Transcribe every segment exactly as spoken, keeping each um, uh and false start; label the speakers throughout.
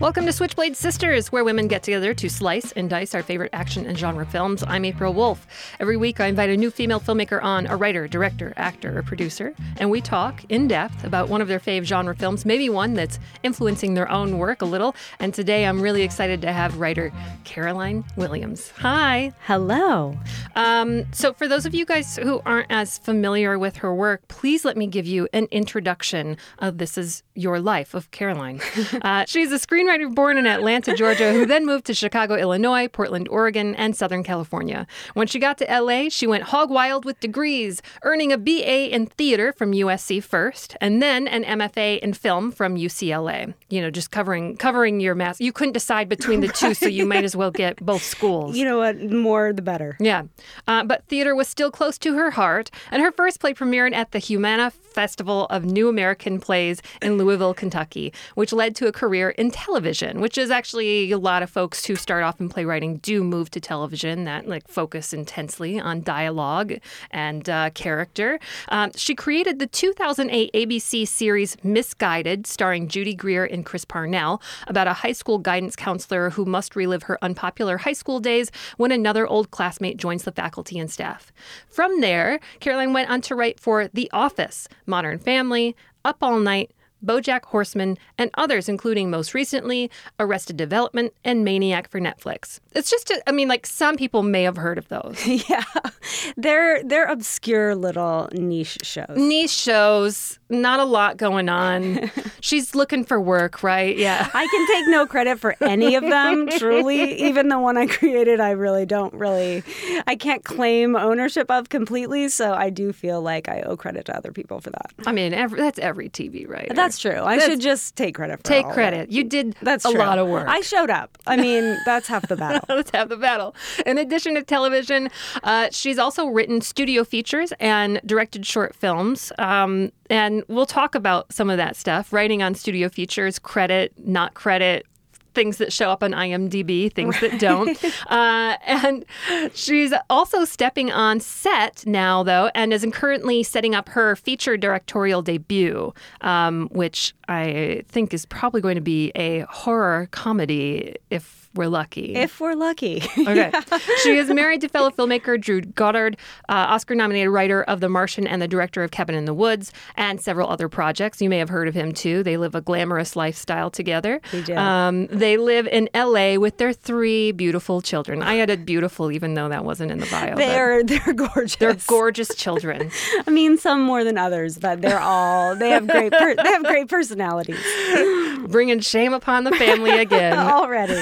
Speaker 1: Welcome to Switchblade Sisters, where women get together to slice and dice our favorite action and genre films. I'm April Wolf. Every week, I invite a new female filmmaker on, a writer, director, actor, or producer, and we talk in depth about one of their fave genre films, maybe one that's influencing their own work a little. And today, I'm really excited to have writer Caroline Williams. Hi.
Speaker 2: Hello.
Speaker 1: Um, so for those of you guys who aren't as familiar with her work, please let me give you an introduction of This Is Your Life of Caroline. Uh, she's a screenwriter born in Atlanta, Georgia, who then moved to Chicago, Illinois, Portland, Oregon, and Southern California. When she got to L A, she went hog wild with degrees, earning a B A in theater from U S C first, and then an M F A in film from U C L A. You know, just covering covering your math. You couldn't decide between the two, so you might as well get both schools.
Speaker 2: You know what? More the better.
Speaker 1: Yeah. Uh, but theater was still close to her heart, and her first play premiered at the Humana Festival of New American Plays in Louisville, Kentucky, which led to a career in television, which is actually a lot of folks who start off in playwriting do move to television that like focus intensely on dialogue and uh, character. Um, she created the two thousand eight A B C series Misguided, starring Judy Greer and Chris Parnell, about a high school guidance counselor who must relive her unpopular high school days when another old classmate joins the faculty and staff. From there, Caroline went on to write for The Office, Modern Family, Up All Night, BoJack Horseman, and others, including most recently Arrested Development and Maniac for Netflix. It's just, a, I mean, like some people may have heard of those.
Speaker 2: Yeah, they're they're obscure little niche shows.
Speaker 1: Niche shows, not a lot going on. She's looking for work, right? Yeah.
Speaker 2: I can take no credit for any of them, truly. Even the one I created, I really don't really, I can't claim ownership of completely, so I do feel like I owe credit to other people for that.
Speaker 1: I mean, every, that's every T V writer.
Speaker 2: That's true. I
Speaker 1: That's,
Speaker 2: should just take credit for
Speaker 1: Take
Speaker 2: all
Speaker 1: credit.
Speaker 2: of it.
Speaker 1: You did
Speaker 2: that's
Speaker 1: a
Speaker 2: true.
Speaker 1: lot of work.
Speaker 2: I showed up. I mean, that's half the battle.
Speaker 1: Let's have the battle. In addition to television, uh, she's also written studio features and directed short films. Um, and we'll talk about some of that stuff. Writing on studio features, credit, not credit, things that show up on I M D B, things that don't. uh, and she's also stepping on set now, though, and is currently setting up her feature directorial debut, um, which I think is probably going to be a horror comedy if we're lucky.
Speaker 2: If we're lucky.
Speaker 1: Okay. She is married to fellow filmmaker Drew Goddard, uh, Oscar-nominated writer of The Martian and the director of Cabin in the Woods, and several other projects. You may have heard of him, too. They live a glamorous lifestyle together.
Speaker 2: They do.
Speaker 1: Um, they live in L A with their three beautiful children. I added beautiful, even though that wasn't in the bio.
Speaker 2: They're, they're gorgeous.
Speaker 1: They're gorgeous children.
Speaker 2: I mean, some more than others, but they're all, they have great, per, they have great personalities.
Speaker 1: Bringing shame upon the family again.
Speaker 2: Already.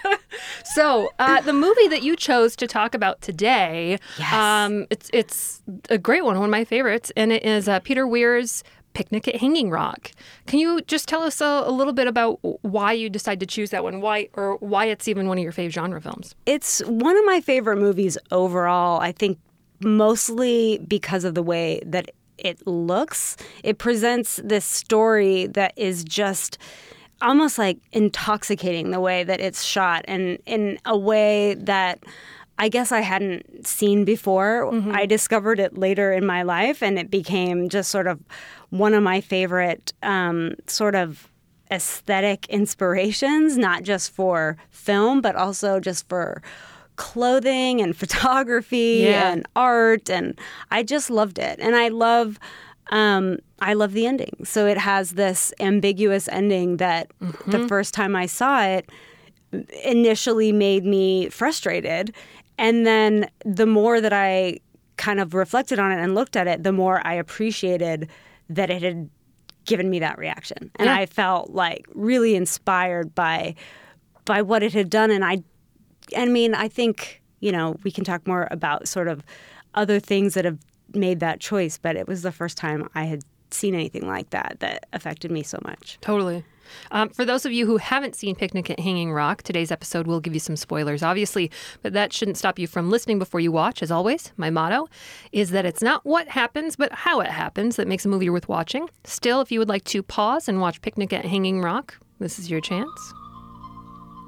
Speaker 1: So, uh, the movie that you chose to talk about today,
Speaker 2: yes.
Speaker 1: um, it's it's a great one, one of my favorites, and it is uh, Peter Weir's Picnic at Hanging Rock. Can you just tell us a, a little bit about why you decided to choose that one, why or why it's even one of your fave genre films?
Speaker 2: It's one of my favorite movies overall, I think mostly because of the way that it looks. It presents this story that is just almost like intoxicating, the way that it's shot, and in a way that I guess I hadn't seen before. Mm-hmm. I discovered it later in my life, and it became just sort of one of my favorite um, sort of aesthetic inspirations, not just for film, but also just for clothing and photography
Speaker 1: yeah.
Speaker 2: and art. And I just loved it. And I love Um, I love the ending. So it has this ambiguous ending that mm-hmm. the first time I saw it initially made me frustrated. And then the more that I kind of reflected on it and looked at it, the more I appreciated that it had given me that reaction. And yeah. I felt like really inspired by by what it had done. And I, I mean, I think, you know, we can talk more about sort of other things that have made that choice, but it was the first time I had seen anything like that that affected me so much.
Speaker 1: Totally. Um, for those of you who haven't seen Picnic at Hanging Rock, today's episode will give you some spoilers, obviously, but that shouldn't stop you from listening before you watch. As always, my motto is that it's not what happens, but how it happens that makes a movie worth watching. Still, if you would like to pause and watch Picnic at Hanging Rock, this is your chance.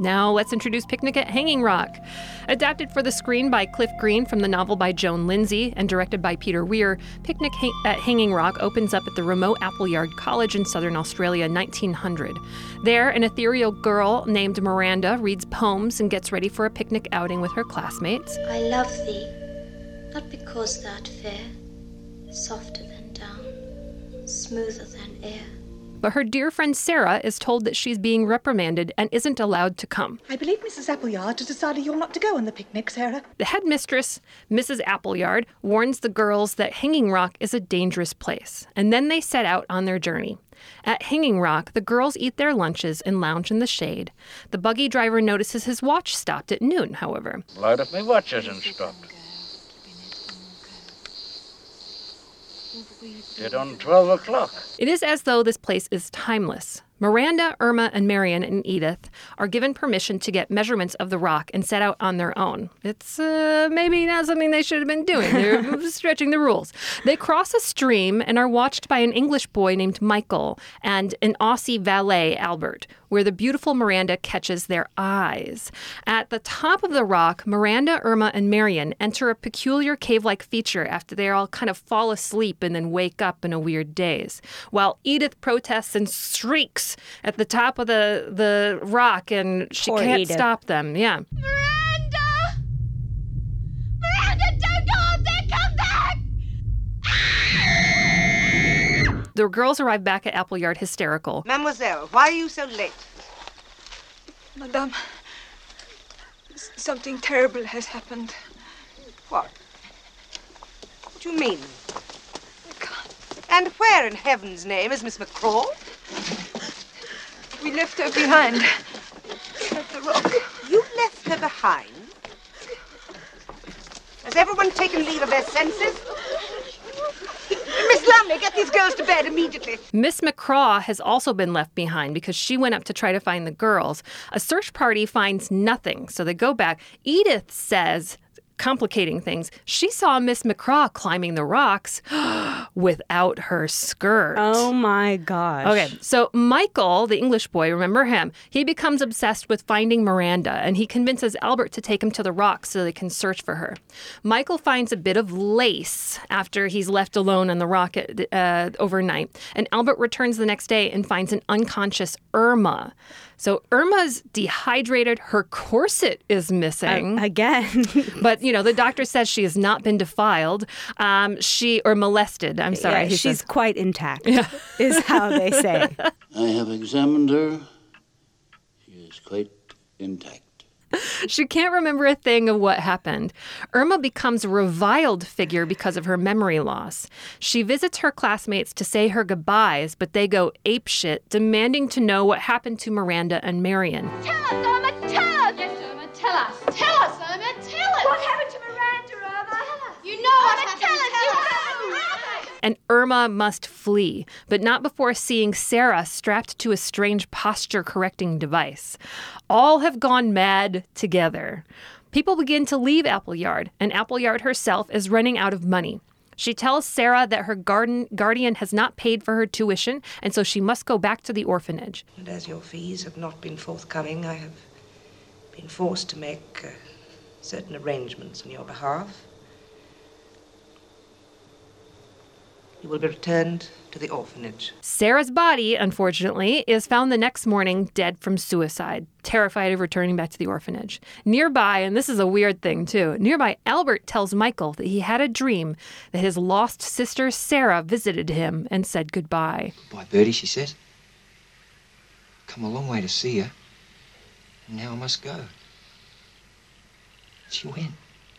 Speaker 1: Now let's introduce Picnic at Hanging Rock. Adapted for the screen by Cliff Green from the novel by Joan Lindsay and directed by Peter Weir, Picnic at Hanging Rock opens up at the remote Appleyard College in southern Australia in nineteen hundred. There, an ethereal girl named Miranda reads poems and gets ready for a picnic outing with her classmates.
Speaker 3: I love thee, not because thou'rt fair, softer than down, smoother than air.
Speaker 1: But her dear friend Sarah is told that she's being reprimanded and isn't allowed to come.
Speaker 4: I believe Missus Appleyard has decided you're not to go on the picnic, Sarah.
Speaker 1: The headmistress, Missus Appleyard, warns the girls that Hanging Rock is a dangerous place, and then they set out on their journey. At Hanging Rock, the girls eat their lunches and lounge in the shade. The buggy driver notices his watch stopped at noon, however.
Speaker 5: Light up my watch hasn't stopped. Dead on twelve o'clock.
Speaker 1: It is as though this place is timeless. Miranda, Irma, and Marion and Edith are given permission to get measurements of the rock and set out on their own. It's uh, maybe not something they should have been doing. They're stretching the rules. They cross a stream and are watched by an English boy named Michael and an Aussie valet, Albert, where the beautiful Miranda catches their eyes. At the top of the rock, Miranda, Irma, and Marion enter a peculiar cave-like feature after they all kind of fall asleep and then wake up in a weird daze, while Edith protests and shrieks at the top of the, the rock, and she
Speaker 2: Poor
Speaker 1: can't
Speaker 2: Edith.
Speaker 1: stop them. Yeah.
Speaker 6: Miranda! Miranda, don't go up there! Come back!
Speaker 1: The girls arrive back at Appleyard hysterical.
Speaker 7: Mademoiselle, why are you so late?
Speaker 8: Madame, s- something terrible has happened.
Speaker 7: What? What do you mean?
Speaker 8: I can't.
Speaker 7: And where in heaven's name is Miss McCraw?
Speaker 8: We left her behind at the rock.
Speaker 7: You left her behind? Has everyone taken leave of their senses? Miss Lumley, get these girls to bed immediately.
Speaker 1: Miss McCraw has also been left behind because she went up to try to find the girls. A search party finds nothing, so they go back. Edith says, complicating things, she saw Miss McCraw climbing the rocks without her skirt.
Speaker 2: Oh my gosh.
Speaker 1: Okay, so Michael, the English boy, remember him? He becomes obsessed with finding Miranda, and he convinces Albert to take him to the rocks so they can search for her. Michael finds a bit of lace after he's left alone on the rock at, uh, overnight, and Albert returns the next day and finds an unconscious Irma. So Irma's dehydrated, her corset is missing.
Speaker 2: Uh, again.
Speaker 1: But, you know, the doctor says she has not been defiled, um, she or molested. I'm sorry.
Speaker 2: Yeah,
Speaker 1: he
Speaker 2: she's
Speaker 1: says.
Speaker 2: quite intact, is how they say.
Speaker 5: I have examined her. She is quite intact.
Speaker 1: She can't remember a thing of what happened. Irma becomes a reviled figure because of her memory loss. She visits her classmates to say her goodbyes, but they go apeshit, demanding to know what happened to Miranda and Marion.
Speaker 6: Tell us, Irma, tell us! Yes, Irma, tell us. Tell us, Irma, tell us! What happened to Miranda, Irma? You know what happened. Tell us, you have.
Speaker 1: And Irma must flee, but not before seeing Sarah strapped to a strange posture-correcting device. All have gone mad together. People begin to leave Appleyard, and Appleyard herself is running out of money. She tells Sarah that her garden guardian has not paid for her tuition, and so she must go back to the orphanage.
Speaker 7: And as your fees have not been forthcoming, I have been forced to make uh, certain arrangements on your behalf. You will be returned to the orphanage.
Speaker 1: Sarah's body, unfortunately, is found the next morning dead from suicide, terrified of returning back to the orphanage. Nearby, and this is a weird thing too, nearby Albert tells Michael that he had a dream that his lost sister Sarah visited him and said goodbye.
Speaker 9: Bye, Bertie, she said. Come a long way to see her. And now I must go. She went.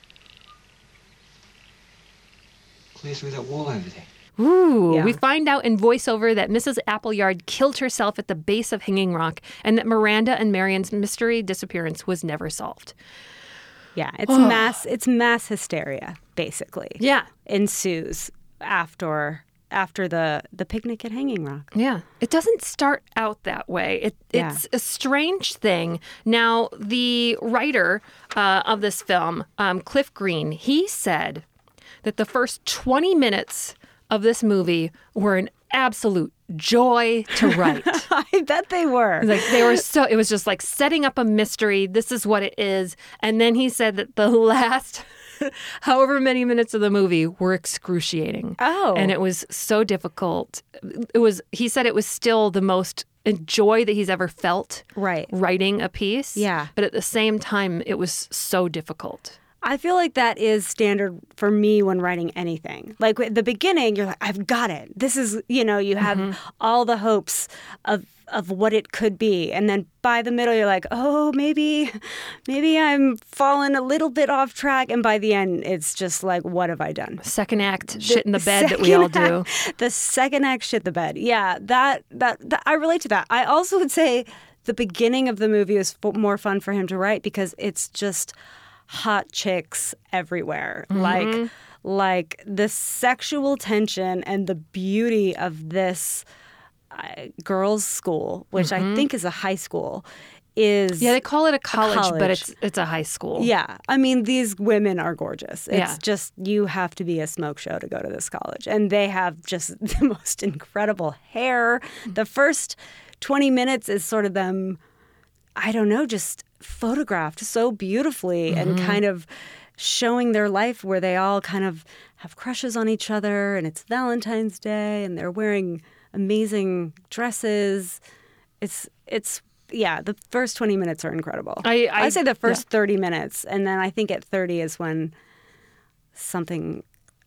Speaker 9: Clear through that wall over there.
Speaker 1: Ooh,
Speaker 2: Yeah.
Speaker 1: we find out in voiceover that Missus Appleyard killed herself at the base of Hanging Rock and that Miranda and Marion's mystery disappearance was never solved.
Speaker 2: Yeah, it's mass it's mass hysteria, basically.
Speaker 1: Yeah.
Speaker 2: Ensues after after the the picnic at Hanging Rock.
Speaker 1: Yeah. It doesn't start out that way. It,
Speaker 2: Yeah.
Speaker 1: It's a strange thing. Now, the writer uh, of this film, um, Cliff Green, he said that the first twenty minutes of this movie were an absolute joy to write.
Speaker 2: I bet they were.
Speaker 1: Like they were so, it was just like setting up a mystery. This is what it is. And then he said that the last however many minutes of the movie were excruciating.
Speaker 2: Oh.
Speaker 1: And it was so difficult. It was, he said it was still the most joy that he's ever felt
Speaker 2: right.
Speaker 1: writing a piece.
Speaker 2: Yeah.
Speaker 1: But at the same time, it was so difficult.
Speaker 2: I feel like that is standard for me when writing anything. Like at the beginning, you're like, I've got it. This is, you know, you have mm-hmm. all the hopes of of what it could be. And then by the middle, you're like, oh, maybe, maybe I'm falling a little bit off track. And by the end, it's just like, what have I done?
Speaker 1: Second act, shit in the bed that we all do.
Speaker 2: Act, the second act, shit the bed. Yeah, that, that, that I relate to that. I also would say the beginning of the movie is f- more fun for him to write because it's just hot chicks everywhere. Mm-hmm. Like, like the sexual tension and the beauty of this uh, girls' school, which mm-hmm. I think is a high school, is
Speaker 1: yeah, they call it a college,
Speaker 2: a college,
Speaker 1: but it's it's a high school.
Speaker 2: Yeah, I mean these women are gorgeous. It's
Speaker 1: yeah.
Speaker 2: just you have to be a smoke show to go to this college, and they have just the most incredible hair. The first twenty minutes is sort of them, I don't know, just photographed so beautifully mm-hmm. and kind of showing their life where they all kind of have crushes on each other, and it's Valentine's Day, and they're wearing amazing dresses. It's it's yeah, the first twenty minutes are incredible.
Speaker 1: I I,
Speaker 2: I say the first
Speaker 1: yeah.
Speaker 2: thirty minutes, and then I think at thirty is when something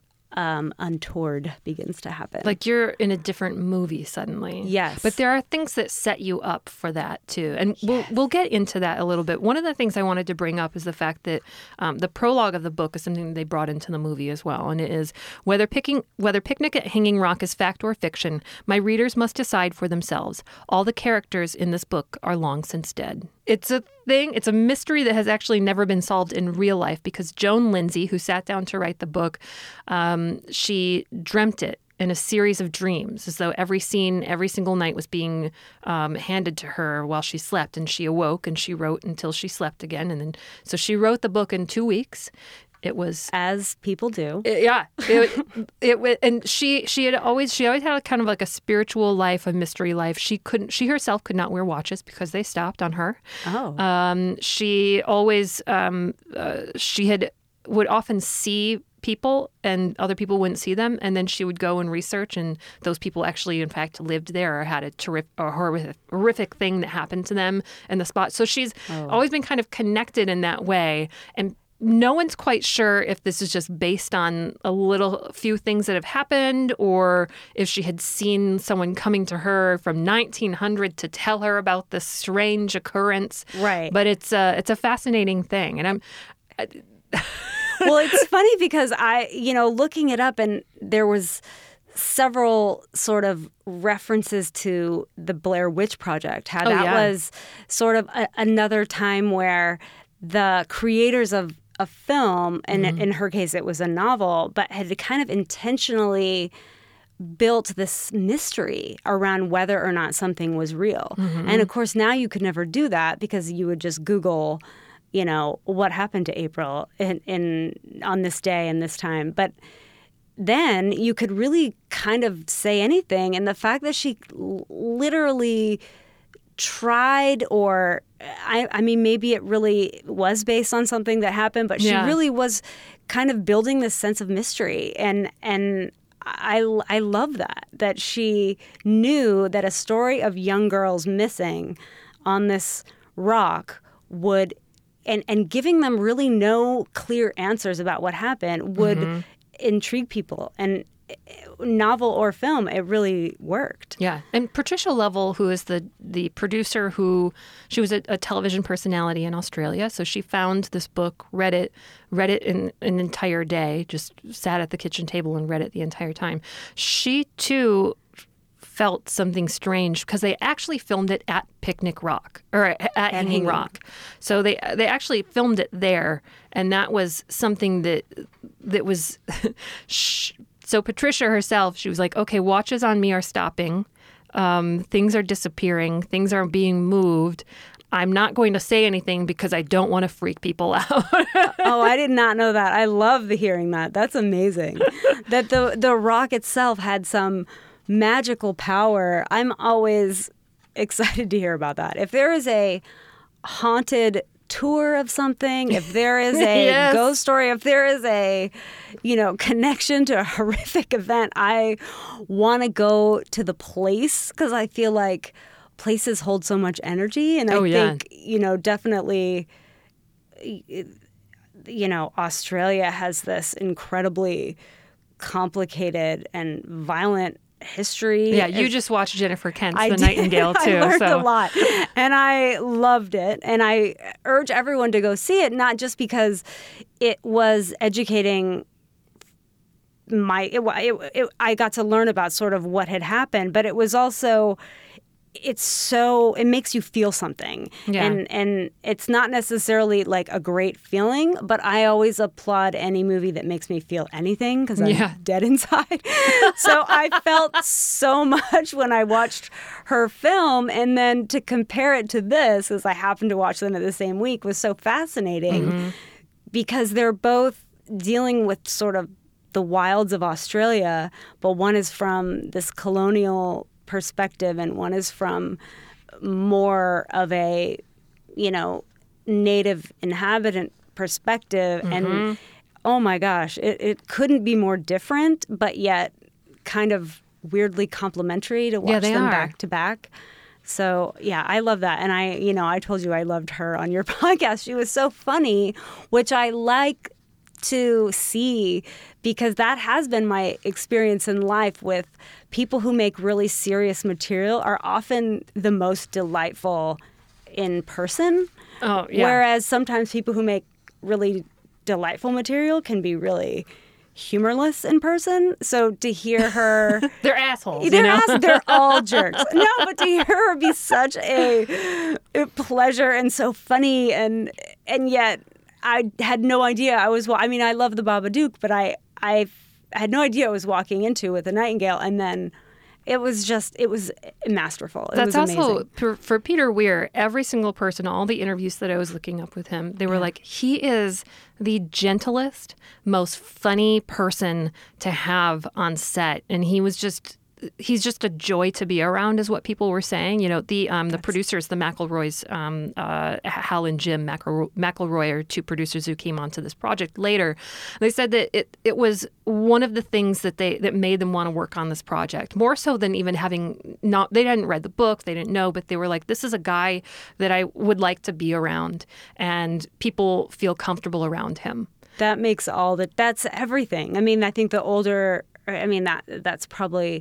Speaker 2: um, untoward begins to happen.
Speaker 1: Like you're in a different movie suddenly.
Speaker 2: Yes.
Speaker 1: But there are things that set you up for that too. And yes. we'll we'll get into that a little bit. One of the things I wanted to bring up is the fact that um, the prologue of the book is something they brought into the movie as well. And it is, whether picking whether Picnic at Hanging Rock is fact or fiction, my readers must decide for themselves. All the characters in this book are long since dead. It's a thing, it's a mystery that has actually never been solved in real life because Joan Lindsay, who sat down to write the book, um, she dreamt it in a series of dreams, as though every scene, every single night was being um, handed to her while she slept. And she awoke and she wrote until she slept again. And then, so she wrote the book in two weeks. It was
Speaker 2: as people do.
Speaker 1: It, yeah, it, it, it and she she had always she always had a kind of like a spiritual life, a mystery life. She couldn't she herself could not wear watches because they stopped on her.
Speaker 2: Oh,
Speaker 1: um, she always um, uh, she had would often see people and other people wouldn't see them, and then she would go and research, and those people actually, in fact, lived there or had a terrific or horrific, horrific thing that happened to them in the spot. So she's oh. always been kind of connected in that way, and no one's quite sure if this is just based on a little few things that have happened or if she had seen someone coming to her from nineteen hundred to tell her about this strange occurrence.
Speaker 2: Right.
Speaker 1: But it's a, it's a fascinating thing. And I'm... I,
Speaker 2: well, it's funny because I, you know, looking it up, and there was several sort of references to the Blair Witch Project, how
Speaker 1: oh,
Speaker 2: that
Speaker 1: yeah.
Speaker 2: was sort of a, another time where the creators of a film, and mm-hmm. in her case it was a novel, but had kind of intentionally built this mystery around whether or not something was real. Mm-hmm. And of course now you could never do that because you would just Google, you know, what happened to April in, in on this day and this time. But then you could really kind of say anything. And the fact that she literally tried, or I, I mean, maybe it really was based on something that happened, but she
Speaker 1: yeah.
Speaker 2: really was kind of building this sense of mystery. And and I, I love that, that she knew that a story of young girls missing on this rock would, and, and giving them really no clear answers about what happened would mm-hmm. intrigue people. And novel or film, it really worked.
Speaker 1: Yeah. And Patricia Lovell, who is the the producer, who she was a, a television personality in Australia, so she found this book, read it, read it in an entire day, just sat at the kitchen table and read it the entire time. She too felt something strange because they actually filmed it at Picnic Rock or at, at Hanging, Hanging Rock. So they they actually filmed it there, and that was something that that was so Patricia herself, she was like, okay, watches on me are stopping. Um, things are disappearing. Things are being moved. I'm not going to say anything because I don't want to freak people out.
Speaker 2: Oh, I did not know that. I love the hearing that. That's amazing. That the the rock itself had some magical power, I'm always excited to hear about that. If there is a haunted tour of something, if there is a
Speaker 1: yes.
Speaker 2: ghost story, if there is a, you know, connection to a horrific event, I want to go to the place because I feel like places hold so much energy. And I
Speaker 1: oh, yeah.
Speaker 2: think, you know, definitely, you know, Australia has this incredibly complicated and violent history.
Speaker 1: Yeah, you
Speaker 2: It's,
Speaker 1: just watched Jennifer Kent's
Speaker 2: I
Speaker 1: The
Speaker 2: did.
Speaker 1: Nightingale, too.
Speaker 2: I learned
Speaker 1: so.
Speaker 2: a lot, and I loved it. And I urge everyone to go see it, not just because it was educating my. It, it, it, I got to learn about sort of what had happened, but it was also. It's so it makes you feel something,
Speaker 1: Yeah.
Speaker 2: and and it's not necessarily like a great feeling, but I always applaud any movie that makes me feel anything because I'm
Speaker 1: Yeah.
Speaker 2: dead inside. So I felt so much when I watched her film, and then to compare it to this, as I happened to watch them in the same week, was so fascinating
Speaker 1: Mm-hmm.
Speaker 2: because they're both dealing with sort of the wilds of Australia, but one is from this colonial perspective and one is from more of a, you know, native inhabitant perspective.
Speaker 1: Mm-hmm.
Speaker 2: And oh my gosh, it, it couldn't be more different, but yet kind of weirdly complementary to watch
Speaker 1: Yeah, they
Speaker 2: them
Speaker 1: are.
Speaker 2: back to back. So yeah, I love that. And I, you know, I told you I loved her on your podcast. She was so funny, which I like to see because that has been my experience in life with people who make really serious material are often the most delightful in person.
Speaker 1: Oh, yeah.
Speaker 2: Whereas sometimes people who make really delightful material can be really humorless in person. So to hear her...
Speaker 1: They're assholes,
Speaker 2: They're,
Speaker 1: you know?
Speaker 2: ass- they're all jerks. No, but to hear her be such a, a pleasure and so funny and and yet I had no idea I was... I mean, I love the Babadook, but I, I had no idea I was walking into with a Nightingale. And then it was just... It was masterful. It
Speaker 1: That's
Speaker 2: was amazing.
Speaker 1: also, for, for Peter Weir, every single person, all the interviews that I was looking up with him, they were like, he is the gentlest, most funny person to have on set. And he was just... He's just a joy to be around, is what people were saying. You know, the um, the producers, the McElroys, um, uh, Hal and Jim McElroy, McElroy are two producers who came onto this project later. They said that it, it was one of the things that they that made them want to work on this project, more so than even having not. They hadn't read the book, they didn't know, but they were like, this is a guy that I would like to be around, and people feel comfortable around him.
Speaker 2: That makes all the... That's everything. I mean, I think the older... I mean, that that's probably...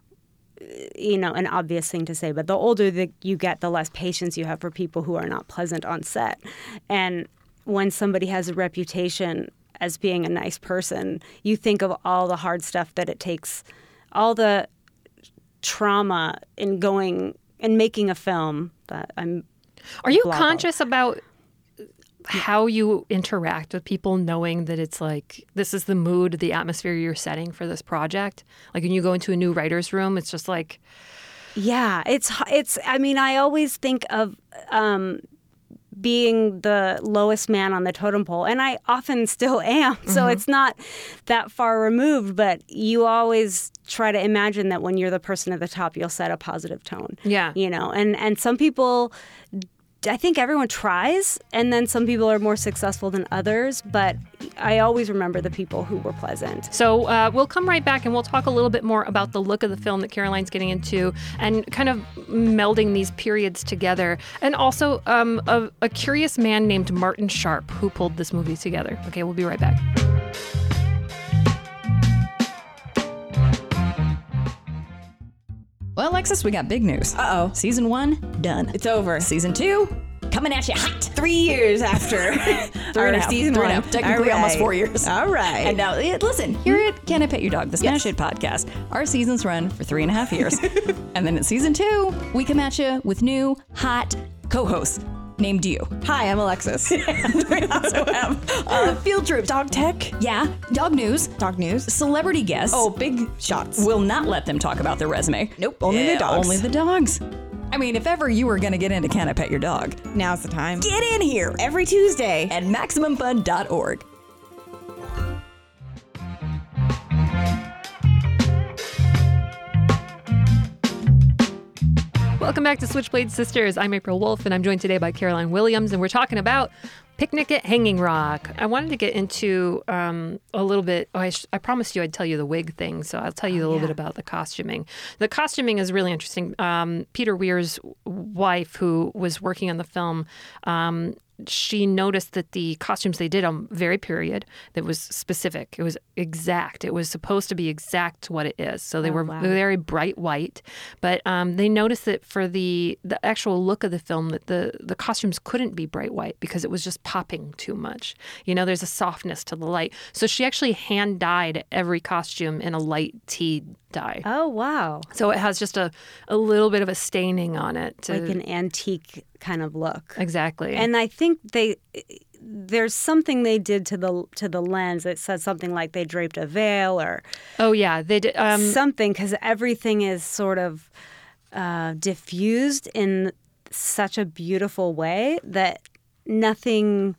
Speaker 2: you know, an obvious thing to say, but the older that you get, the less patience you have for people who are not pleasant on set. And when somebody has a reputation as being a nice person, you think of all the hard stuff that it takes, all the trauma in going and making a film that I'm...
Speaker 1: Are you
Speaker 2: blah, blah.
Speaker 1: conscious about how you interact with people, knowing that it's like, this is the mood, the atmosphere you're setting for this project? Like when you go into a new writer's room, it's just like...
Speaker 2: Yeah, it's, it's, I mean, I always think of um, being the lowest man on the totem pole, and I often still am. So
Speaker 1: Mm-hmm.
Speaker 2: it's not that far removed, but you always try to imagine that when you're the person at the top, you'll set a positive tone.
Speaker 1: Yeah.
Speaker 2: You know, and, and some people... I think everyone tries, and then some people are more successful than others, but I always remember the people who were pleasant.
Speaker 1: So uh, we'll come right back and we'll talk a little bit more about the look of the film that Caroline's getting into and kind of melding these periods together. And also um, a, a curious man named Martin Sharp who pulled this movie together. Okay, we'll be right back.
Speaker 10: Well, Alexis, we got big news.
Speaker 11: Uh-oh.
Speaker 10: Season one, done.
Speaker 11: It's over.
Speaker 10: Season two, coming at you hot.
Speaker 11: Three years after
Speaker 10: Three
Speaker 11: our
Speaker 10: and a half.
Speaker 11: season
Speaker 10: Three
Speaker 11: one.
Speaker 10: and a half. Technically
Speaker 11: All
Speaker 10: almost
Speaker 11: right.
Speaker 10: four years.
Speaker 11: All right.
Speaker 10: And now, eh, listen, here at Can I Pet Your Dog, the Smash Hit podcast, our seasons run for three and a half years. And then in season two, we come at you with new, hot co-hosts named you.
Speaker 11: Hi, I'm Alexis.
Speaker 10: We also have uh, Field Trip.
Speaker 11: Dog tech.
Speaker 10: Yeah, dog news.
Speaker 11: Dog news.
Speaker 10: Celebrity guests.
Speaker 11: Oh, big shots.
Speaker 10: Will not let them talk about their resume.
Speaker 11: Nope, only
Speaker 10: Yeah,
Speaker 11: the dogs.
Speaker 10: Only the dogs. I mean, if ever you were going to get into Can I Pet Your Dog,
Speaker 11: Now's the time.
Speaker 10: get in here
Speaker 11: Every Tuesday.
Speaker 10: at Maximum Fun dot org.
Speaker 1: Welcome back to Switchblade Sisters. I'm April Wolf, and I'm joined today by Caroline Williams, and we're talking about Picnic at Hanging Rock. I wanted to get into um, a little bit. Oh, I, sh- I promised you I'd tell you the wig thing, so I'll tell you a little yeah. bit about the costuming. The costuming is really interesting. Um, Peter Weir's wife, who was working on the film, um, she noticed that the costumes they did on very period. That was specific. It was exact. It was supposed to be exact to what it is. So they
Speaker 2: oh,
Speaker 1: were
Speaker 2: wow.
Speaker 1: very bright white. But um, they noticed that for the the actual look of the film, that the the costumes couldn't be bright white because it was just popping too much. You know, there's a softness to the light. So she actually hand dyed every costume in a light tea dye.
Speaker 2: Oh, wow.
Speaker 1: So it has just a, a little bit of a staining on it. To,
Speaker 2: like an antique kind of look.
Speaker 1: Exactly.
Speaker 2: And I think they there's something they did to the to the lens. It said something like they draped a veil or
Speaker 1: oh yeah, they did um,
Speaker 2: something, because everything is sort of uh, diffused in such a beautiful way that nothing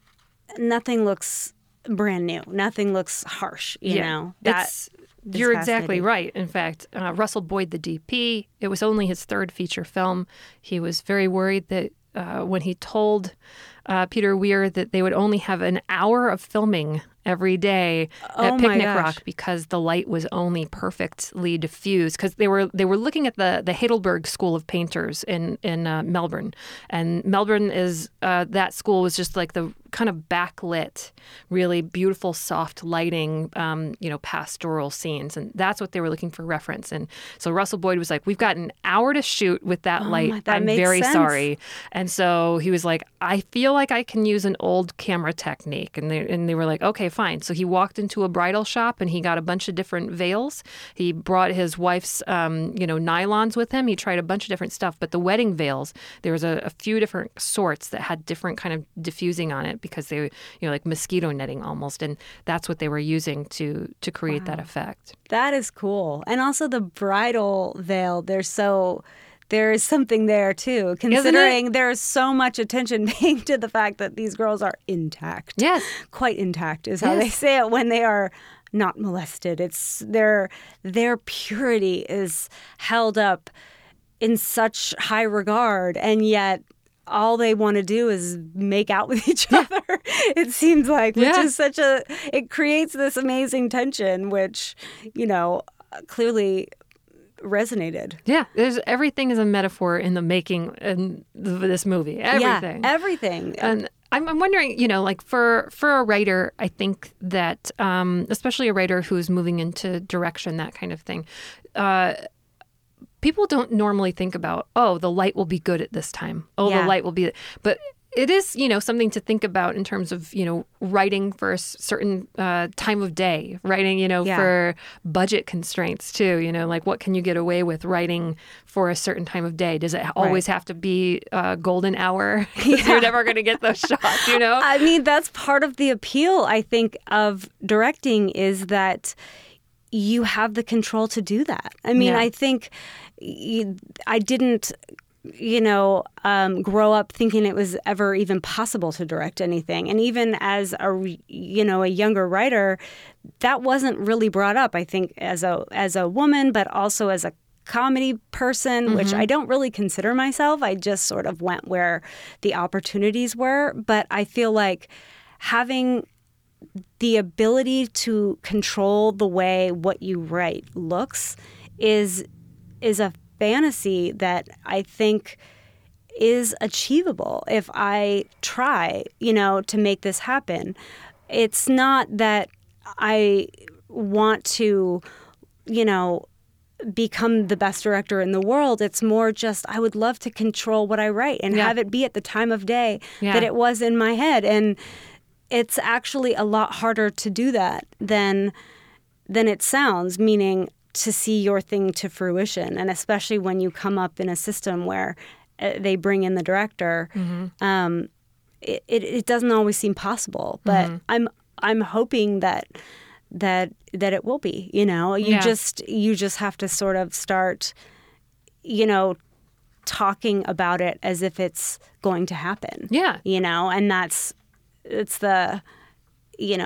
Speaker 2: nothing looks brand new. Nothing looks harsh. You
Speaker 1: yeah.
Speaker 2: know that.
Speaker 1: It's, You're exactly right. In fact, uh, Russell Boyd, the D P, it was only his third feature film. He was very worried that uh, when he told uh, Peter Weir that they would only have an hour of filming every day
Speaker 2: oh
Speaker 1: at Picnic
Speaker 2: gosh.
Speaker 1: Rock because the light was only perfectly diffused. Because they were they were looking at the, the Heidelberg School of Painters in in uh, Melbourne, and Melbourne is uh, that school was just like the kind of backlit, really beautiful, soft lighting, um, you know, pastoral scenes, and that's what they were looking for reference. And so Russell Boyd was like, "We've got an hour to shoot with that
Speaker 2: oh
Speaker 1: light.
Speaker 2: My, that
Speaker 1: I'm
Speaker 2: makes
Speaker 1: very
Speaker 2: sense.
Speaker 1: sorry." And so he was like, "I feel like I can use an old camera technique," and they and they were like, "Okay, fine." So he walked into a bridal shop and he got a bunch of different veils. He brought his wife's, um, you know, nylons with him. He tried a bunch of different stuff, but the wedding veils, there was a, a few different sorts that had different kind of diffusing on it because they, you know, like mosquito netting almost, and that's what they were using to to create
Speaker 2: wow.
Speaker 1: that effect.
Speaker 2: That is cool, and also the bridal veil. They're so. There is something there, too, considering there's so much attention paid to the fact that these girls are intact.
Speaker 1: Yes.
Speaker 2: Quite intact is how
Speaker 1: yes.
Speaker 2: they say it when they are not molested. It's their their purity is held up in such high regard, and yet all they want to do is make out with each
Speaker 1: yeah.
Speaker 2: other, it seems like, which
Speaker 1: yeah.
Speaker 2: is such a, it creates this amazing tension, which, you know, clearly resonated.
Speaker 1: Yeah, there's everything is a metaphor in the making in this movie. Everything,
Speaker 2: yeah, everything.
Speaker 1: And I'm, I'm wondering, you know, like for for a writer, I think that um, especially a writer who's moving into direction, that kind of thing. Uh, people don't normally think about, oh, the light will be good at this time. Oh,
Speaker 2: yeah.
Speaker 1: the light will be, but. It is, you know, something to think about in terms of, you know, writing for a certain uh, time of day, writing, you know,
Speaker 2: yeah.
Speaker 1: for budget constraints too, you know, like what can you get away with writing for a certain time of day? Does it always
Speaker 2: right.
Speaker 1: have to be a golden hour? Because yeah. you're never going to get those shots, you know?
Speaker 2: I mean, that's part of the appeal, I think, of directing is that you have the control to do that. I mean,
Speaker 1: yeah.
Speaker 2: I think I didn't... you know, um, grow up thinking it was ever even possible to direct anything. And even as a, you know, a younger writer, that wasn't really brought up, I think, as a as a woman, but also as a comedy person, mm-hmm. which I don't really consider myself. I just sort of went where the opportunities were. But I feel like having the ability to control the way what you write looks is is a fantasy that I think is achievable if I try, you know, to make this happen. It's not that I want to, you know, become the best director in the world. It's more just I would love to control what I write and
Speaker 1: yeah.
Speaker 2: have it be at the time of day
Speaker 1: yeah.
Speaker 2: that it was in my head. And it's actually a lot harder to do that than than it sounds, meaning to see your thing to fruition. And especially when you come up in a system where uh, they bring in the director, mm-hmm. um, it, it, it doesn't always seem possible. But mm-hmm. I'm I'm hoping that that that it will be. You know, you
Speaker 1: yeah.
Speaker 2: just you just have to sort of start, you know, talking about it as if it's going to happen.
Speaker 1: Yeah,
Speaker 2: you know, and that's it's the, you know.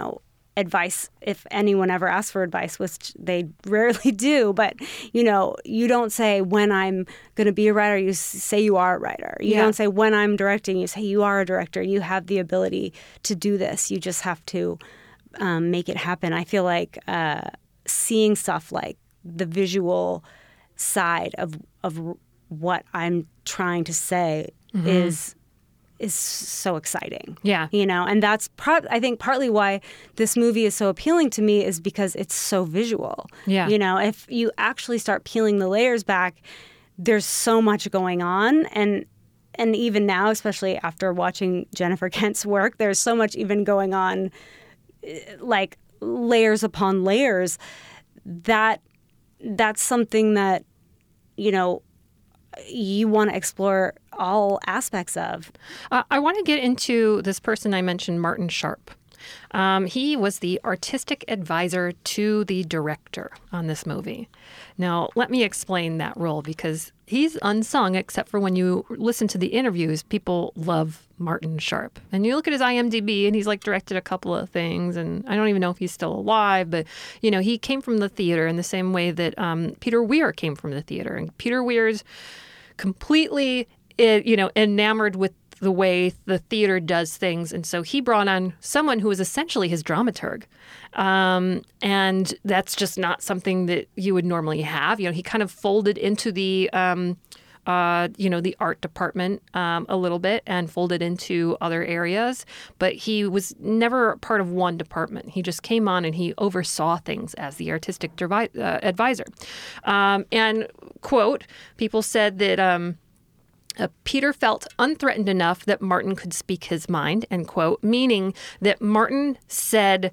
Speaker 2: advice if anyone ever asks for advice, which they rarely do. But, you know, you don't say when I'm going to be a writer, you say you are a writer. You
Speaker 1: Yeah.
Speaker 2: don't say when I'm directing, you say you are a director. You have the ability to do this. You just have to um, make it happen. I feel like uh, seeing stuff like the visual side of of what I'm trying to say
Speaker 1: Mhm.
Speaker 2: is is so exciting.
Speaker 1: Yeah.
Speaker 2: You know, and that's pro- I think partly why this movie is so appealing to me is because it's so visual.
Speaker 1: Yeah.
Speaker 2: You know, if you actually start peeling the layers back, there's so much going on, and and even now, especially after watching Jennifer Kent's work, there's so much even going on, like layers upon layers. That that's something that, you know, you want to explore all aspects of.
Speaker 1: Uh, I want to get into this person I mentioned, Martin Sharp. Um, he was the artistic advisor to the director on this movie. Now, let me explain that role because he's unsung, except for when you listen to the interviews, people love Martin Sharp. And you look at his I M D B and he's like directed a couple of things, and I don't even know if he's still alive, but, you know, he came from the theater in the same way that um, Peter Weir came from the theater. And Peter Weir's completely, you know, enamored with the way the theater does things. And so he brought on someone who was essentially his dramaturg. Um, and that's just not something that you would normally have. You know, he kind of folded into the, um, uh, you know, the art department um, a little bit and folded into other areas. But he was never part of one department. He just came on and he oversaw things as the artistic devi- uh, advisor. Um, and, quote, people said that... Um, Uh, Peter felt unthreatened enough that Martin could speak his mind, end quote, meaning that Martin said,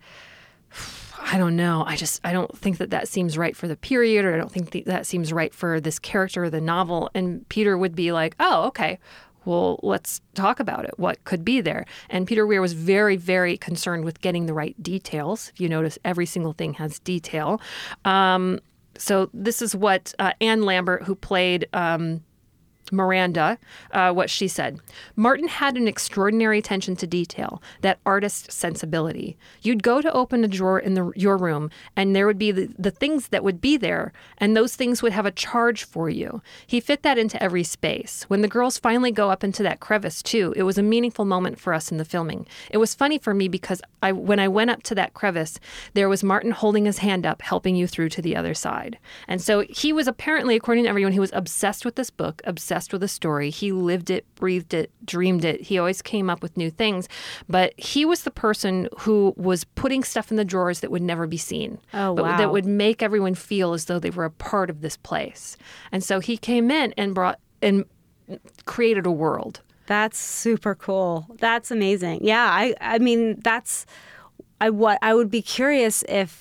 Speaker 1: I don't know, I just, I don't think that that seems right for the period, or I don't think that, that seems right for this character or the novel. And Peter would be like, oh, okay, well, let's talk about it. What could be there? And Peter Weir was very, very concerned with getting the right details. If you notice, every single thing has detail. Um, so this is what uh, Anne Lambert, who played... Um, Miranda, uh, what she said. Martin had an extraordinary attention to detail, that artist sensibility. You'd go to open a drawer in the, your room, and there would be the, the things that would be there, and those things would have a charge for you. He fit that into every space. When the girls finally go up into that crevice, too, it was a meaningful moment for us in the filming. It was funny for me because I, when I went up to that crevice, there was Martin holding his hand up, helping you through to the other side. And so he was apparently, according to everyone, he was obsessed with this book, obsessed with the story. He lived it, breathed it, dreamed it. He always came up with new things. But he was the person who was putting stuff in the drawers that would never be seen.
Speaker 2: Oh,
Speaker 1: but
Speaker 2: wow.
Speaker 1: that would make everyone feel as though they were a part of this place. And so he came in and brought and created a world.
Speaker 2: That's super cool. That's amazing. Yeah, I I mean that's I what I would be curious if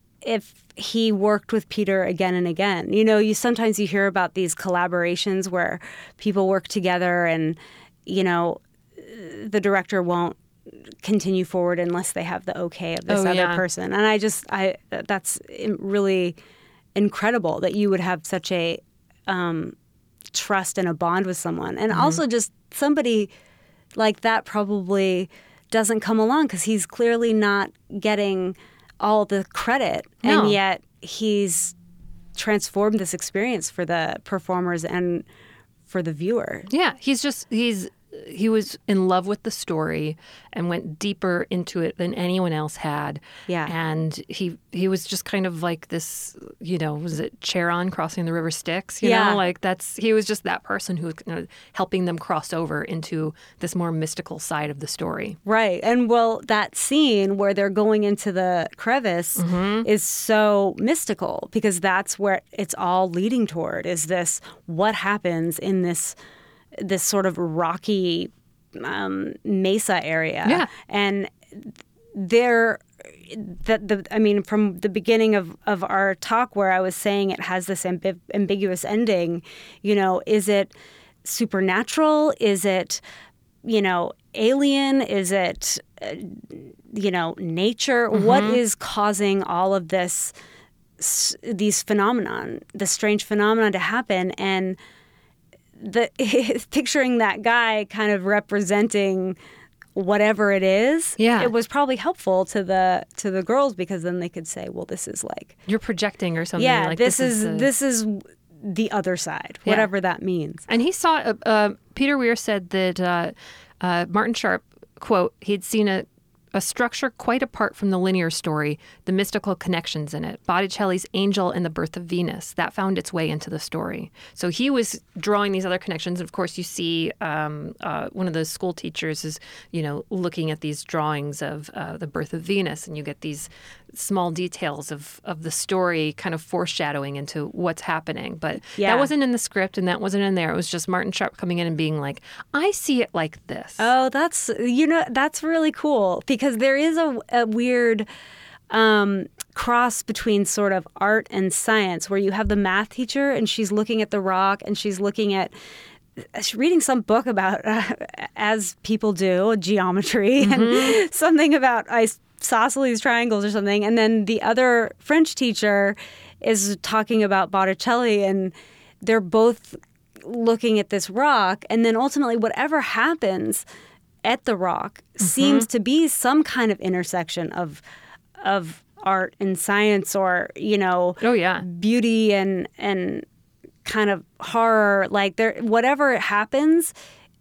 Speaker 2: if he worked with Peter again and again. You know, you sometimes you hear about these collaborations where people work together and, you know, the director won't continue forward unless they have the okay of this
Speaker 1: Oh,
Speaker 2: other
Speaker 1: yeah.
Speaker 2: person. And I just, I that's really incredible that you would have such a um, trust and a bond with someone. And
Speaker 1: Mm-hmm.
Speaker 2: also just somebody like that probably doesn't come along because he's clearly not getting all the credit,
Speaker 1: No.
Speaker 2: and yet he's transformed this experience for the performers and for the viewer.
Speaker 1: Yeah, he's just, he's, he was in love with the story and went deeper into it than anyone else had.
Speaker 2: Yeah.
Speaker 1: And he he was just kind of like this, you know, was it Charon crossing the river Styx? You
Speaker 2: Yeah.
Speaker 1: know, like that's, he was just that person who was you know, helping them cross over into this more mystical side of the story.
Speaker 2: Right. And well, that scene where they're going into the crevice
Speaker 1: Mm-hmm.
Speaker 2: is so mystical because that's where it's all leading toward is this what happens in this this sort of rocky um, mesa area.
Speaker 1: Yeah.
Speaker 2: And there that the I mean from the beginning of, of our talk where I was saying it has this ambi- ambiguous ending, you know, is it supernatural? Is it, you know, alien? Is it, uh, you know, nature?
Speaker 1: Mm-hmm.
Speaker 2: What is causing all of this, s- these phenomenon, the strange phenomenon to happen? And the picturing that guy kind of representing whatever it is,
Speaker 1: Yeah.
Speaker 2: it was probably helpful to the to the girls because then they could say, well, this is like
Speaker 1: You're projecting or something.
Speaker 2: yeah,
Speaker 1: like
Speaker 2: this, is,
Speaker 1: the-
Speaker 2: this is the other side,
Speaker 1: Yeah.
Speaker 2: whatever that means.
Speaker 1: And he saw, uh, uh, Peter Weir said that uh, uh, Martin Sharp, quote, he'd seen a, a structure quite apart from the linear story, the mystical connections in it. Botticelli's Angel and the Birth of Venus, that found its way into the story. So he was drawing these other connections. Of course, you see um, uh, one of the school teachers is, you know, looking at these drawings of uh, the Birth of Venus, and you get these small details of, of the story kind of foreshadowing into what's happening. But
Speaker 2: Yeah.
Speaker 1: that wasn't in the script and that wasn't in there. It was just Martin Sharp coming in and being like, I see it like this.
Speaker 2: Oh, that's, you know, that's really cool because there is a, a weird um, cross between sort of art and science where you have the math teacher and she's looking at the rock and she's looking at, she's reading some book about, uh, as people do, geometry
Speaker 1: Mm-hmm.
Speaker 2: and something about isosceles triangles or something. And then the other French teacher is talking about Botticelli and they're both looking at this rock. And then ultimately whatever happens at the rock
Speaker 1: Mm-hmm.
Speaker 2: seems to be some kind of intersection of of art and science or, you know,
Speaker 1: oh yeah,
Speaker 2: beauty and and kind of horror. Like there whatever happens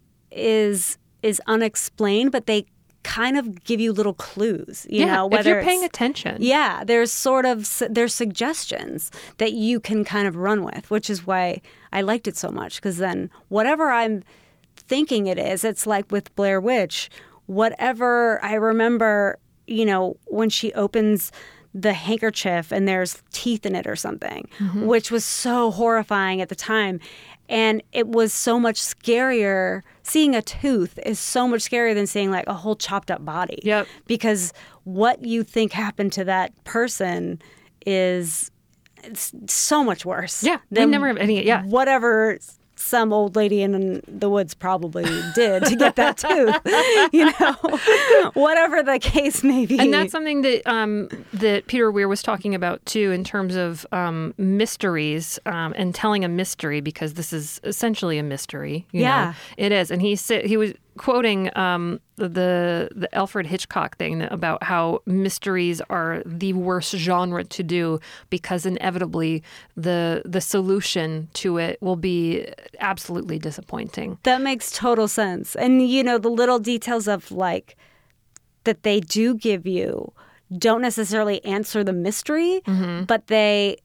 Speaker 2: is is unexplained, but they kind of give you little clues, you
Speaker 1: yeah,
Speaker 2: know,
Speaker 1: if
Speaker 2: whether
Speaker 1: you're paying
Speaker 2: it's-
Speaker 1: attention.
Speaker 2: yeah, there's sort of there's suggestions that you can kind of run with, which is why I liked it so much because then whatever I'm thinking it is, it's like with Blair Witch, whatever I remember, you know, when she opens the handkerchief and there's teeth in it or something,
Speaker 1: Mm-hmm.
Speaker 2: which was so horrifying at the time. And it was so much scarier. Seeing a tooth is so much scarier than seeing like a whole chopped up body.
Speaker 1: Yep.
Speaker 2: Because what you think happened to that person is it's so much worse.
Speaker 1: Yeah, we
Speaker 2: than
Speaker 1: never have any- yeah.
Speaker 2: Whatever some old lady in the woods probably did to get that tooth, you know, whatever the case may be.
Speaker 1: And that's something that um, that Peter Weir was talking about too, in terms of um, mysteries um, and telling a mystery, because this is essentially a mystery. You
Speaker 2: Yeah.
Speaker 1: know? It is. And he said he was quoting um, the the Alfred Hitchcock thing about how mysteries are the worst genre to do because inevitably the the solution to it will be absolutely disappointing.
Speaker 2: That makes total sense. And, you know, the little details of like that they do give you don't necessarily answer the mystery,
Speaker 1: Mm-hmm.
Speaker 2: but they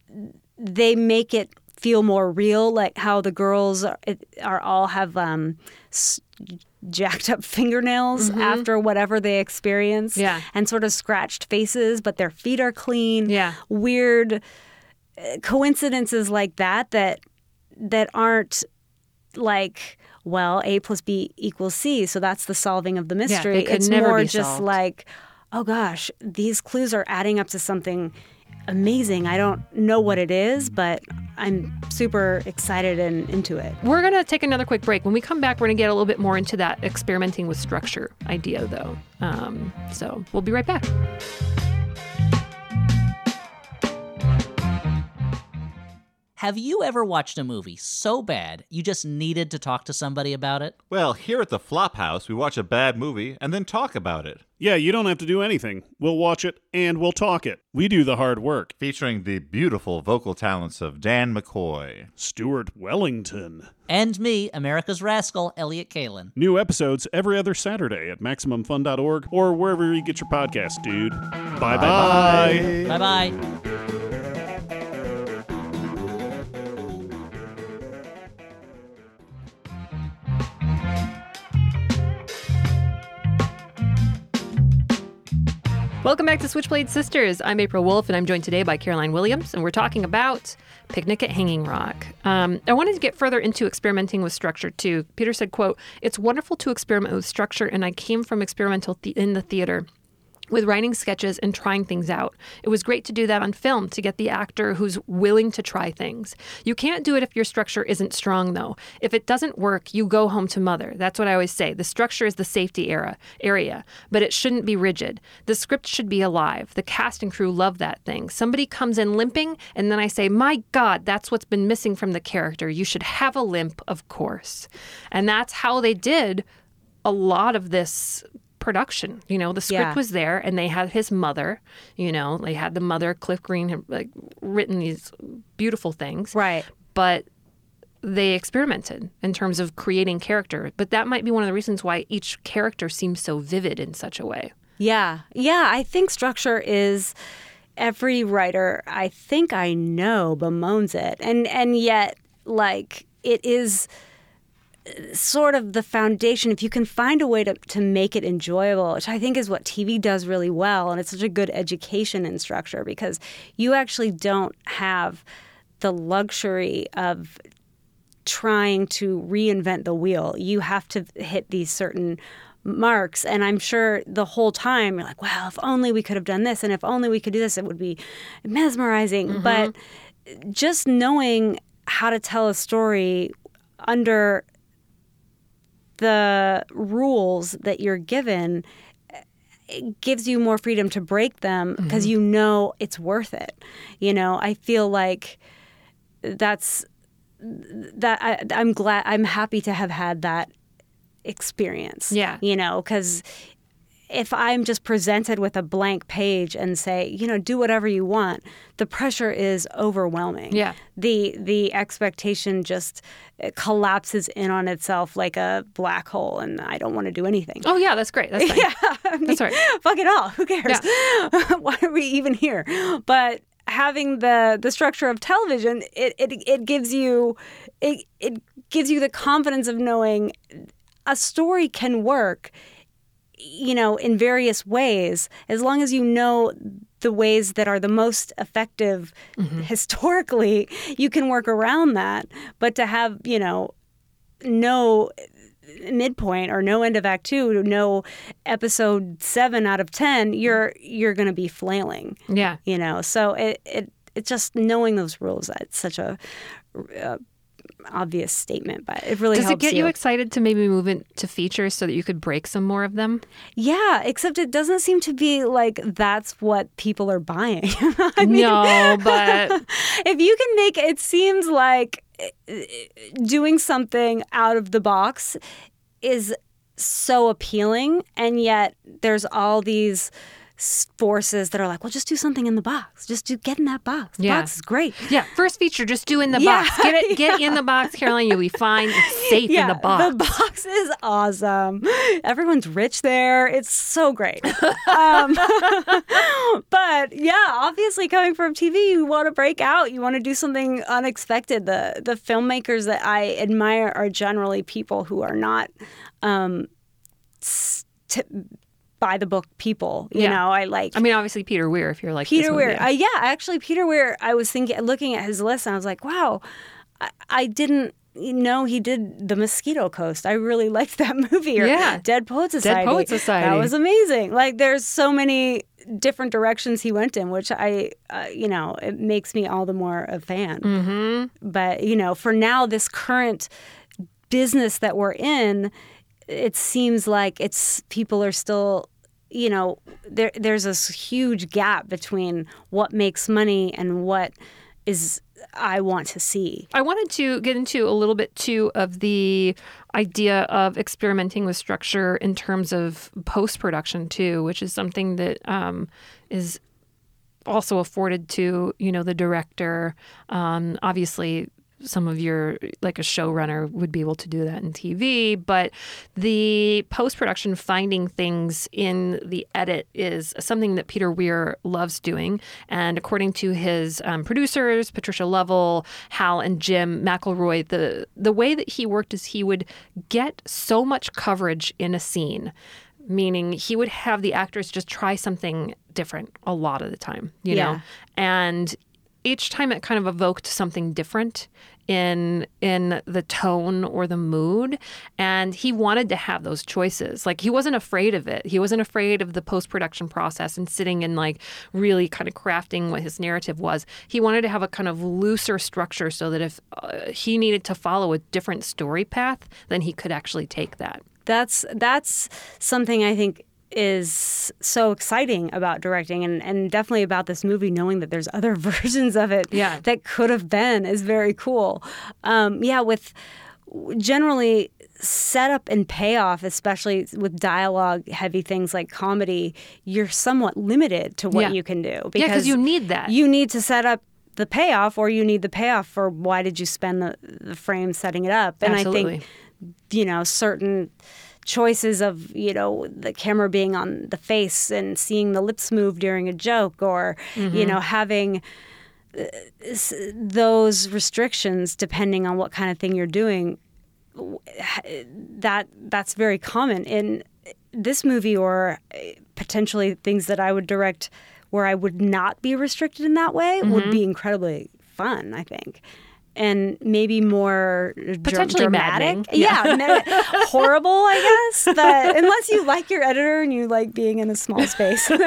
Speaker 2: they make it feel more real, like how the girls are, are all have um, s- jacked up fingernails after whatever they experience,
Speaker 1: Mm-hmm. Yeah.
Speaker 2: and sort of scratched faces, but their feet are clean.
Speaker 1: Yeah.
Speaker 2: Weird uh, coincidences like that that that aren't like, well, A plus B equals C, so that's the solving of the mystery.
Speaker 1: they could
Speaker 2: It's
Speaker 1: never
Speaker 2: more
Speaker 1: be
Speaker 2: just
Speaker 1: solved.
Speaker 2: like, oh gosh, these clues are adding up to something amazing. I don't know what it is, but I'm super excited and into it.
Speaker 1: We're going to take another quick break. When we come back, we're going to get a little bit more into that experimenting with structure idea, though. Um, so we'll be right back.
Speaker 12: Have you ever watched a movie so bad you just needed to talk to somebody about it?
Speaker 13: Well, here at the Flophouse, we watch a bad movie and then talk about it.
Speaker 14: Yeah, you don't have to do anything. We'll watch it and we'll talk it. We do the hard work.
Speaker 13: Featuring the beautiful vocal talents of Dan McCoy,
Speaker 14: Stuart Wellington,
Speaker 12: And me, America's Rascal, Elliot Kalin.
Speaker 14: New episodes every other Saturday at Maximum Fun dot org or wherever you get your podcast, dude. Bye-bye.
Speaker 12: Bye-bye.
Speaker 1: Welcome back to Switchblade Sisters. I'm April Wolf, and I'm joined today by Caroline Williams, and we're talking about Picnic at Hanging Rock. Um, I wanted to get further into experimenting with structure, too. Peter said, quote, "It's wonderful to experiment with structure, and I came from experimental the- in the theater with writing sketches and trying things out. It was great to do that on film, to get the actor who's willing to try things. You can't do it if your structure isn't strong, though. If it doesn't work, you go home to mother. That's what I always say. The structure is the safety era, area, but it shouldn't be rigid. The script should be alive. The cast and crew love that thing. Somebody comes in limping, and then I say, my God, that's what's been missing from the character. You should have a limp, of course." And that's how they did a lot of this production. You know, the script
Speaker 2: Yeah.
Speaker 1: was there, and they had his mother. You know, they had the mother. Cliff Green had like written these beautiful things,
Speaker 2: right?
Speaker 1: But they experimented in terms of creating character. But that might be one of the reasons why each character seems so vivid in such a way.
Speaker 2: Yeah, yeah. I think structure is every writer I think I know bemoans it, and and yet like it is sort of the foundation. If you can find a way to, to make it enjoyable, which I think is what T V does really well, and it's such a good education in structure because you actually don't have the luxury of trying to reinvent the wheel. You have to hit these certain marks, and I'm sure the whole time you're like, well, if only we could have done this, and if only we could do this, it would be mesmerizing.
Speaker 1: Mm-hmm.
Speaker 2: But just knowing how to tell a story under the rules that you're given, it gives you more freedom to break them because
Speaker 1: Mm-hmm.
Speaker 2: you know it's worth it. You know, I feel like that's that I, I'm glad, I'm happy to have had that experience.
Speaker 1: Yeah.
Speaker 2: You know, because if I'm just presented with a blank page and say, you know, do whatever you want, the pressure is overwhelming.
Speaker 1: Yeah.
Speaker 2: The the expectation just collapses in on itself like a black hole, and I don't want to do anything.
Speaker 1: Oh, yeah, that's great. That's fine.
Speaker 2: Yeah, I mean,
Speaker 1: That's all right.
Speaker 2: Fuck it all. Who cares? Why are we even here? But having the the structure of television, it it, it gives you it it gives you the confidence of knowing a story can work, you know, in various ways, as long as you know the ways that are the most effective
Speaker 1: Mm-hmm.
Speaker 2: historically, you can work around that. But to have, you know, no midpoint or no end of act two, no episode seven out of ten, you're you're going to be flailing.
Speaker 1: Yeah.
Speaker 2: You know, so it it it's just knowing those rules. It's such a uh, obvious statement, but it really
Speaker 1: Does
Speaker 2: helps
Speaker 1: it get you excited to maybe move into features so that you could break some more of them?
Speaker 2: Yeah, except it doesn't seem to be like that's what people are buying. I mean,
Speaker 1: No, but
Speaker 2: if you can make it seems like doing something out of the box is so appealing, and yet there's all these forces that are like, well, just do something in the box. Just do get in that box. The
Speaker 1: Yeah.
Speaker 2: box is great.
Speaker 1: Yeah, first feature, just do in the
Speaker 2: Yeah,
Speaker 1: box. Get it, get in the box, Caroline. You'll be fine. It's safe
Speaker 2: Yeah,
Speaker 1: in the box.
Speaker 2: the box is awesome. Everyone's rich there. It's so great. um, but yeah, obviously coming from T V, you want to break out. You want to do something unexpected. The the filmmakers that I admire are generally people who are not um, t- by the book people. You
Speaker 1: Yeah.
Speaker 2: know, I like.
Speaker 1: I mean, obviously Peter Weir. If you're like
Speaker 2: Peter
Speaker 1: this movie,
Speaker 2: Weir.
Speaker 1: yeah.
Speaker 2: Uh, yeah, actually, Peter Weir. I was thinking, looking at his list, and I was like, wow, I, I didn't know he did The Mosquito Coast. I really liked that movie. Or
Speaker 1: Yeah.
Speaker 2: Dead Poet Society.
Speaker 1: Dead Poet Society.
Speaker 2: That was amazing. Like, there's so many different directions he went in, which I, uh, you know, it makes me all the more a fan.
Speaker 1: Mm-hmm.
Speaker 2: But you know, for now, this current business that we're in, it seems like it's people are still. You know, there there's this huge gap between what makes money and what is I want to see.
Speaker 1: I wanted to get into a little bit too of the idea of experimenting with structure in terms of post-production too, which is something that um, is also afforded to, you know, the director. Um, obviously, some of your, like a showrunner would be able to do that in T V, but the post-production finding things in the edit is something that Peter Weir loves doing. And according to his um, producers, Patricia Lovell, Hal, and Jim McElroy, the, the way that he worked is he would get so much coverage in a scene, meaning he would have the actors just try something different a lot of the time, you
Speaker 2: Yeah.
Speaker 1: know? And each time it kind of evoked something different in in the tone or the mood, and he wanted to have those choices. Like, he wasn't afraid of it. He wasn't afraid of the post-production process and sitting and like really kind of crafting what his narrative was. He wanted to have a kind of looser structure so that if uh, he needed to follow a different story path, then he could actually take that.
Speaker 2: That's that's something I think is so exciting about directing, and, and definitely about this movie, knowing that there's other versions of it
Speaker 1: Yeah.
Speaker 2: that could have been is very cool. Um, yeah, with generally setup and payoff, especially with dialogue heavy things like comedy, you're somewhat limited to what
Speaker 1: Yeah.
Speaker 2: you can do.
Speaker 1: Yeah, because you need that.
Speaker 2: You need to set up the payoff, or you need the payoff for why did you spend the, the frame setting it up. And
Speaker 1: Absolutely.
Speaker 2: I think, you know, certain choices of, you know, the camera being on the face and seeing the lips move during a joke, or,
Speaker 1: Mm-hmm.
Speaker 2: you know, having uh, s- those restrictions depending on what kind of thing you're doing, that that's very common in this movie, or potentially things that I would direct where I would not be restricted in that way would be incredibly fun, I think. And maybe more dr-
Speaker 1: Potentially
Speaker 2: dramatic.
Speaker 1: maddening.
Speaker 2: Yeah, ma- horrible, I guess. But unless you like your editor and you like being in a small space, you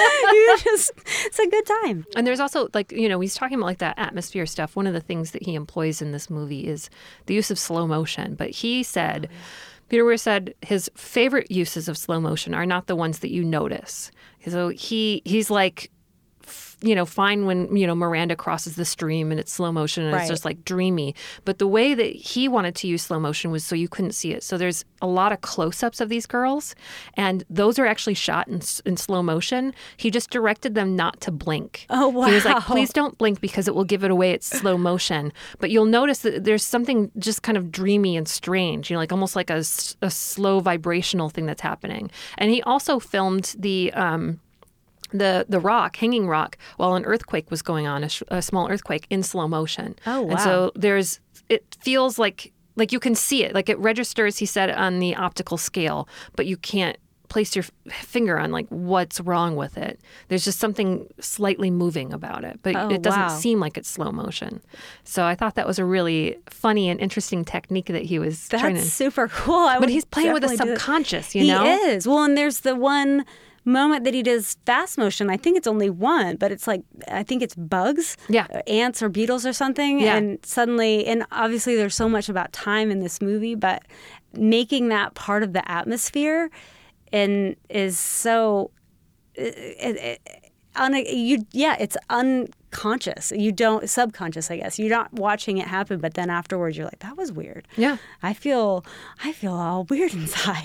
Speaker 2: just, it's a good time.
Speaker 1: And there's also, like, you know, he's talking about like that atmosphere stuff. One of the things that he employs in this movie is the use of slow motion. But he said, Peter Weir said his favorite uses of slow motion are not the ones that you notice. So he he's like, f- you know, fine when, you know, Miranda crosses the stream and it's slow motion and
Speaker 2: Right.
Speaker 1: it's just like dreamy. But the way that he wanted to use slow motion was so you couldn't see it. So there's a lot of close-ups of these girls, and those are actually shot in, s- in slow motion. He just directed them not to blink.
Speaker 2: Oh, wow.
Speaker 1: He was like, please don't blink because it will give it away. It's slow motion. But you'll notice that there's something just kind of dreamy and strange, you know, like almost like a, s- a slow vibrational thing that's happening. And he also filmed the... Um, the the rock, Hanging Rock, while an earthquake was going on, a, sh- a small earthquake in slow motion.
Speaker 2: Oh,
Speaker 1: And so
Speaker 2: wow.
Speaker 1: there's, it feels like, like you can see it, like it registers, he said, on the optical scale, but you can't place your f- finger on like what's wrong with it. There's just something slightly moving about it, but
Speaker 2: Oh,
Speaker 1: it doesn't
Speaker 2: wow.
Speaker 1: seem like it's slow motion. So I thought that was a really funny and interesting technique that he was trying
Speaker 2: That's
Speaker 1: to...
Speaker 2: super cool. I
Speaker 1: But
Speaker 2: would
Speaker 1: he's playing with the
Speaker 2: definitely do that.
Speaker 1: subconscious, you
Speaker 2: he
Speaker 1: know?
Speaker 2: is. Well, and there's the one moment that he does fast motion. I think it's only one, but it's like, I think it's bugs,
Speaker 1: Yeah.
Speaker 2: uh, ants or beetles or something.
Speaker 1: Yeah.
Speaker 2: And suddenly, and obviously there's so much about time in this movie, but making that part of the atmosphere and is so, it, it, un, you, yeah, it's unconscious. You don't, subconscious, I guess. You're not watching it happen, but then afterwards you're like, that was weird.
Speaker 1: Yeah.
Speaker 2: I feel, I feel all weird inside.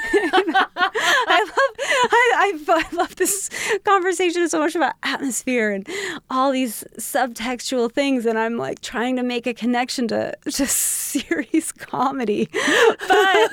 Speaker 2: I love, I, I, I love this conversation so much about atmosphere and all these subtextual things, and I'm like trying to make a connection to just serious comedy. But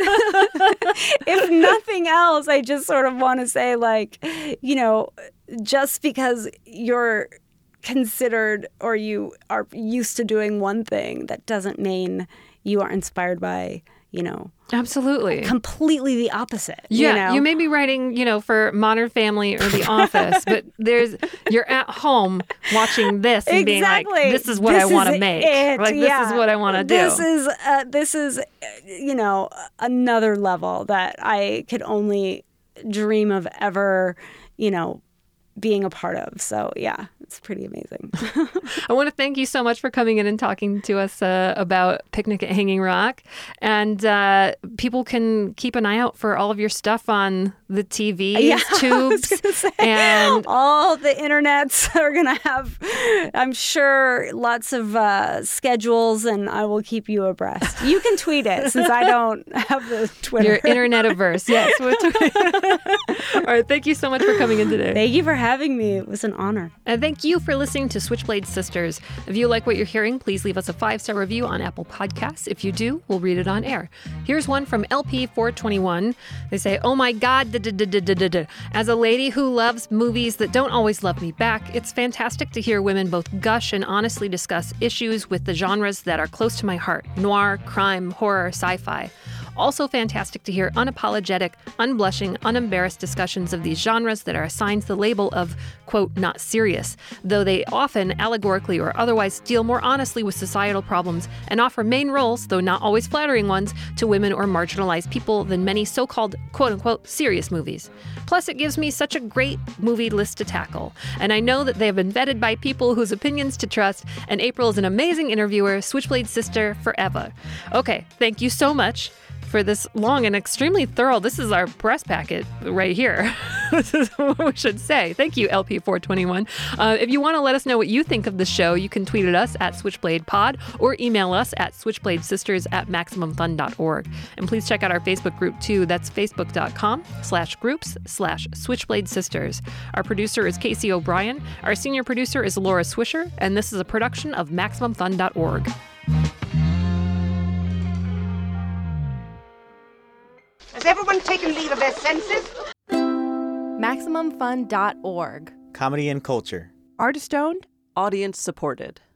Speaker 2: if nothing else, I just sort of want to say, like, you know, just because you're considered or you are used to doing one thing, that doesn't mean you are inspired by, you know,
Speaker 1: Absolutely.
Speaker 2: completely the opposite.
Speaker 1: Yeah,
Speaker 2: you know?
Speaker 1: you may be writing, you know, for Modern Family or The Office, but there's you're at home watching this and being like,
Speaker 2: Exactly.
Speaker 1: "This is what
Speaker 2: This
Speaker 1: I want to
Speaker 2: is
Speaker 1: make.
Speaker 2: it.
Speaker 1: Like this
Speaker 2: Yeah.
Speaker 1: is what I want to do."
Speaker 2: This is uh, this is, uh, you know, another level that I could only dream of ever, you know, being a part of. So yeah, it's pretty amazing.
Speaker 1: I want to thank you so much for coming in and talking to us uh, about Picnic at Hanging Rock. And uh, people can keep an eye out for all of your stuff on the T Vs,
Speaker 2: Yeah, I was
Speaker 1: tubes,
Speaker 2: gonna say,
Speaker 1: and
Speaker 2: all the internets are going to have, I'm sure, lots of uh, schedules, and I will keep you abreast. You can tweet it since I don't have the Twitter.
Speaker 1: your internet averse. Yes. All right. Thank you so much for coming in today.
Speaker 2: Thank you for having me. It was an honor.
Speaker 1: And thank you for listening to Switchblade Sisters. If you like what you're hearing, please leave us a five-star review on Apple Podcasts. If you do, we'll read it on air. Here's one from L P four twenty-one. They say, "Oh my God, da, da, da, da, da, da, da. As a lady who loves movies that don't always love me back, it's fantastic to hear women both gush and honestly discuss issues with the genres that are close to my heart: noir, crime, horror, sci-fi. Also fantastic to hear unapologetic, unblushing, unembarrassed discussions of these genres that are assigned the label of, quote, not serious, though they often allegorically or otherwise deal more honestly with societal problems and offer main roles, though not always flattering ones, to women or marginalized people than many so-called, quote-unquote, serious movies. Plus, it gives me such a great movie list to tackle. And I know that they have been vetted by people whose opinions to trust, and April is an amazing interviewer, Switchblade sister forever." Okay, thank you so much for this long and extremely thorough. This is our press packet right here. This is what we should say. Thank you, L P four twenty-one. Uh, if you want to let us know what you think of the show, you can tweet at us at Switchblade Pod or email us at switchbladesisters at maximum fun dot org. And please check out our Facebook group too. That's facebook.com slash groups slash Switchblade Sisters. Our producer is Casey O'Brien. Our senior producer is Laura Swisher. And this is a production of maximum fun dot org.
Speaker 15: Has everyone taken leave of their senses?
Speaker 16: maximum fun dot org.
Speaker 17: Comedy and culture.
Speaker 18: Artist owned, audience supported.